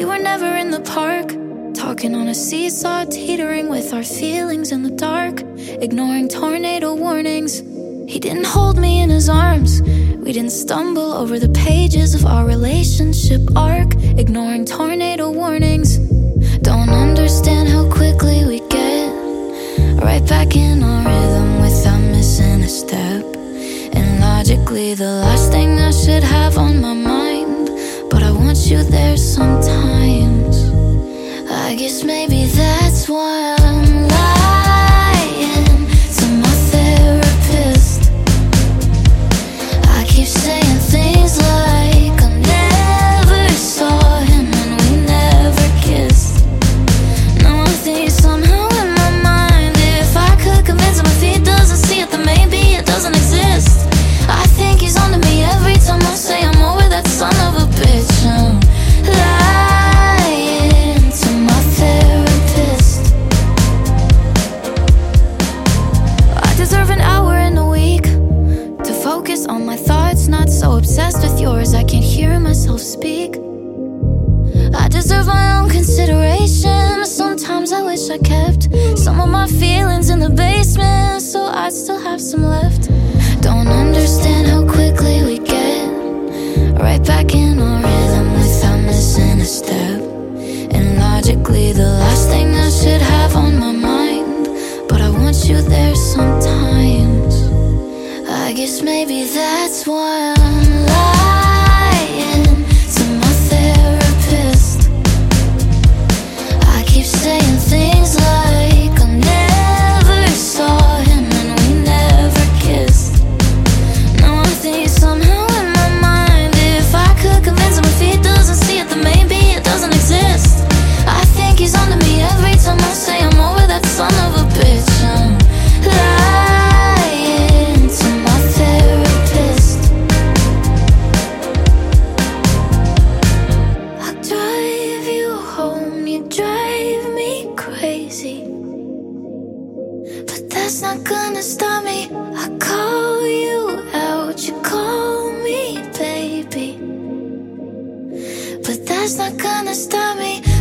We were never in the park, talking on a seesaw, teetering with our feelings in the dark, ignoring tornado warnings. He didn't hold me in his arms. We didn't stumble over the pages of our relationship arc, ignoring tornado warnings. Don't understand how quickly we get right back in our rhythm without missing a step. And logically the last thing I should have on my mind, but I want you there sometimes. I guess maybe that's why I'm lying to my therapist. I keep saying things like I never saw him and we never kissed. Now I think somehow in my mind, if I could convince him if he doesn't see it, then maybe it doesn't exist. I think he's onto me every time I say I'm over that son of a bitch. I'm lying to my therapist. I deserve an hour in a week to focus on my thoughts, not so obsessed with yours I can't hear myself speak. I deserve my own consideration. Sometimes I wish I kept some of my feelings in the basement, so I'd still have some left. Don't understand how quickly we get right back in our rhythm without missing a step. And logically the last thing I should have on my mind, but I want you there sometimes. I guess maybe that's why I'm lying to my therapist. I keep saying things like I never saw him and we never kissed. Now I think somehow in my mind, if I could convince him if he doesn't see it, then maybe it doesn't exist. I think he's onto me every time I say I'm over that son of a bitch. I'm lying to my therapist. I drive you home, you drive me crazy, but that's not gonna stop me. I call you out, you call me baby, but that's not gonna stop me.